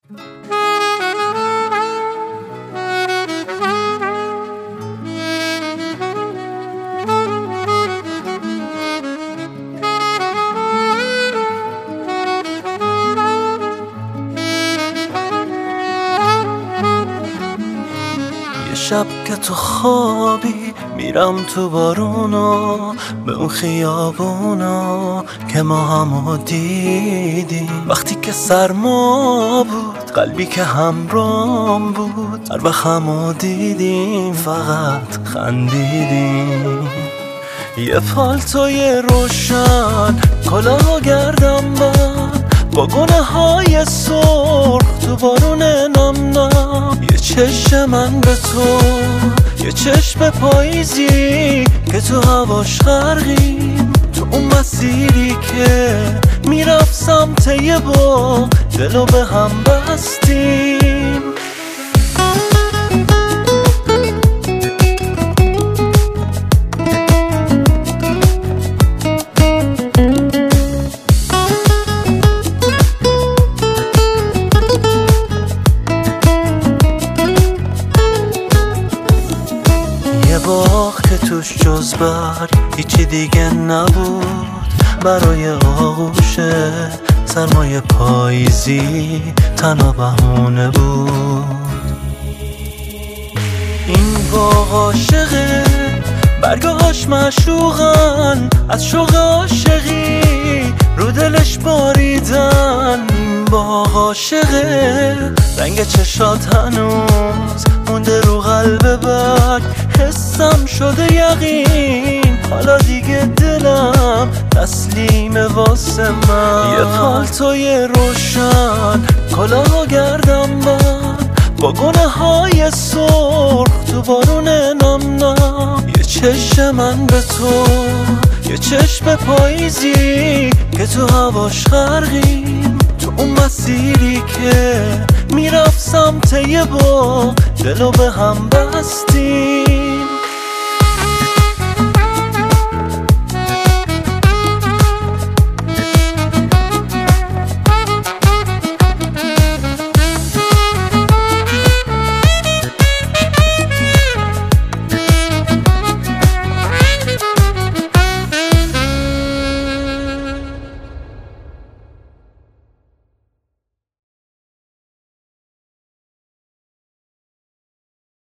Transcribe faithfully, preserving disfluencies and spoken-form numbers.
شب که تو خوابی میرم تو بارونا، به اون خیابونا که ما همو دیدیم. وقتی که سرما بود قلبی که همرام بود، هر وقت همو دیدیم فقط خندیدیم. یه پالتوی روشن، کلاه و گردن بند، با گونه های سرخ تو بارون نم نم. یه چشم من به تو، یه چشم پاییزی که تو هواش غرقیم. تو اون مسیری که میرفت سمت یه باغ، دلو به هم بستیم. باغ که توش جز برگ هیچی دیگه نبود، برای آغوش سرمای پاییزی تنها بهونه بود. این باغ عاشقه، برگاهاش معشوقن، از شوق عاشقی رو دلش باریدن. این باغ عاشقه، رنگ چشات هنوز مونده رو قلب برگ. حسم شده یقین، حالا دیگه دلم تسلیم واسه من. یه پالتوی روشن، کلاه و گردن بند، با گونه های سرخ تو بارون نم نم. یه چشم من به تو، یه چشم پاییزی که تو هواش غرقیم. تو اون مسیری که میرفت سمت یه باغ، دلو به هم بستیم.